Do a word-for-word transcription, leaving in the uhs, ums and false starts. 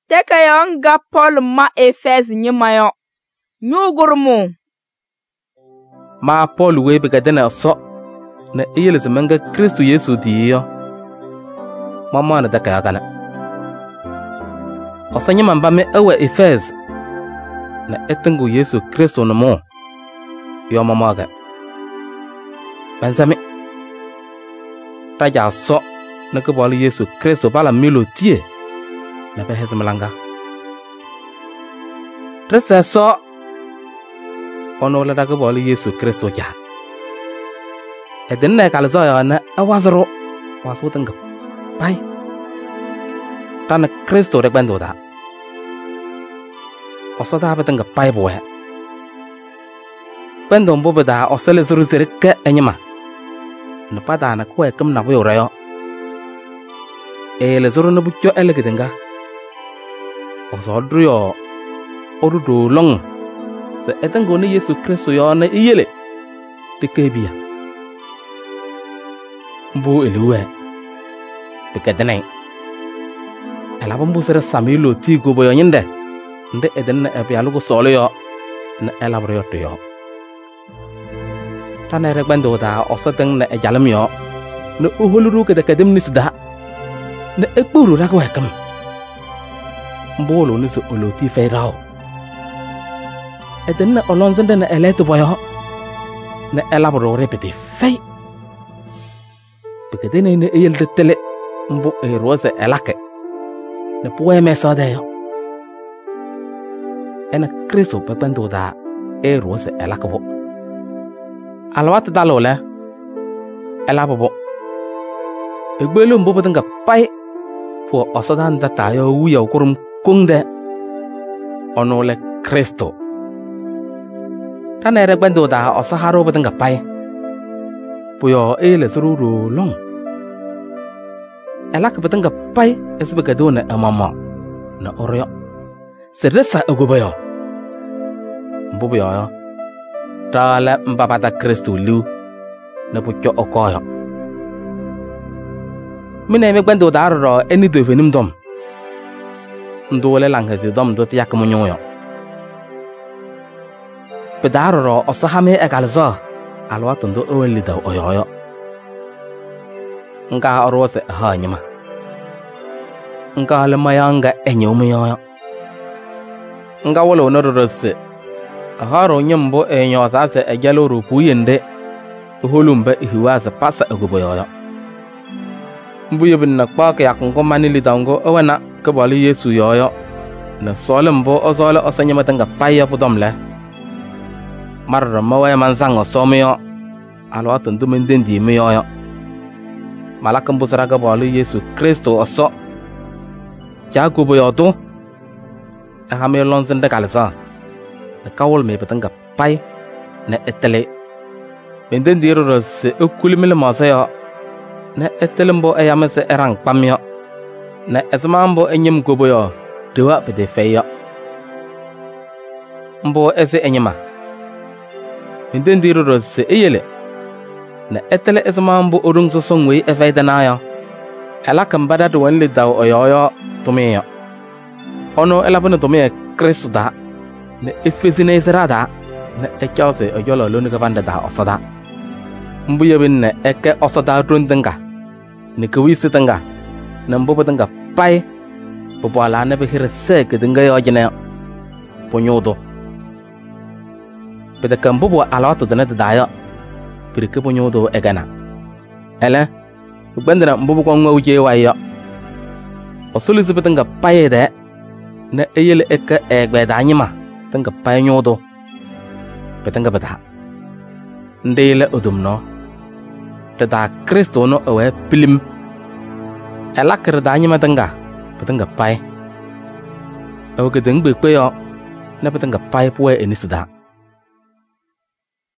teka yonga Paul ma Efes nyimayo nyugurmu ma Paul we be gadena so na iyele zemenga Kristo Yesu diyo mama na daka yakana osanya mamba me ewe Efes na etengu Yesu Kristo no mo yo mama ga banzame taja so na ko bolu Yesu Kristo bala melotie na be hezmalanga tresa so ono la daga bolu Yesu Kristo ja edenne kalzo ya na awazro wasu tanga pai tan Kristo de bando da osoda batanga pai boe bando mbo da osele zuru zirke enyama na pada na ko ekam na boyo rayo ele zuru na bucho ele gidenga osodru yo orudo long se etango ni Yesu Kristo yo na iyele tikebia mbo eluwe tikadene ala bombo sere samilo ti go boyo nyinde nde eden e bialu go solo yo na elabro to yo tanere bando da osoteng na ejalam yo na uhuluru ke kadem ni sida na ekpuru ra ko ekam mbolo ni so oloti feirao eden na olonzende na eleto boyo na elabro repeti fei bekadene ne eyel de tele mbo e rose elake ne puwe me so de yo ena Kristo bando da e rose elake bo alwat dalole elabo egbelu mbo bodanga pai fo osodan data yo wiya kurum kungde onole Kristo tanere bando da osaharo bodanga pai puyo ele sururu long elak bodanga pai esbegadona amama na oryo seresa ogobayo mbo yo tala mbapata Kristo lu na pucho okoyo mine me gbendo darro eni devenim dom ndole langezi dom do tiak munyoyo pedarro osahame egalzo alwat ndo owen lida oyoyo nga orose hanyima nga le mayanga enyomuyo nga wolo norose haro nyembo enyo sase ejalo rupu yende holumbe hiwaza pasa egoboyo mbuye binna kpaka yakungo manili dango ewana kabali Yesu yoyo na solembo ozole osanyama tanga paya budomle marra mawe manzango somiyo alwatu ndumendindi miyoyo malakambu saraga bali Yesu Kristo oso jago boyoto ahame lonzende kalza kawol me batanga pai na etele benden diro se okulimele masaya na etelembo ayamese erang pamyo na esmambo enyem goboyo dewa bede feyo mbo ese enyema benden diro se eyele na etele esmambo orung so songwe efeida nayo alakam badad wanle daw oyoyo tumiyo ono elabone tumiyo Kristo da ne efezine isarada ne ekelse oyolo lonu ka banda da osoda mbuye bin ne eke osoda rundanga ne kwisi tanga ne mbobo tanga pai popo ala ne behire sek dinga yo jene ponyodo bede kambobo ala to dene da yo pirike ponyodo egana ele gbendera mbobo ko ngawje wayo osuli zibetanga pai de ne eyele eke egbe da nyima tanga paynyodo betanga beta ndele odumno tada Kristo no ewe pilim elakre da nyima tanga betanga pay ewe gedeng bekpe yo na betanga pay puwe enisida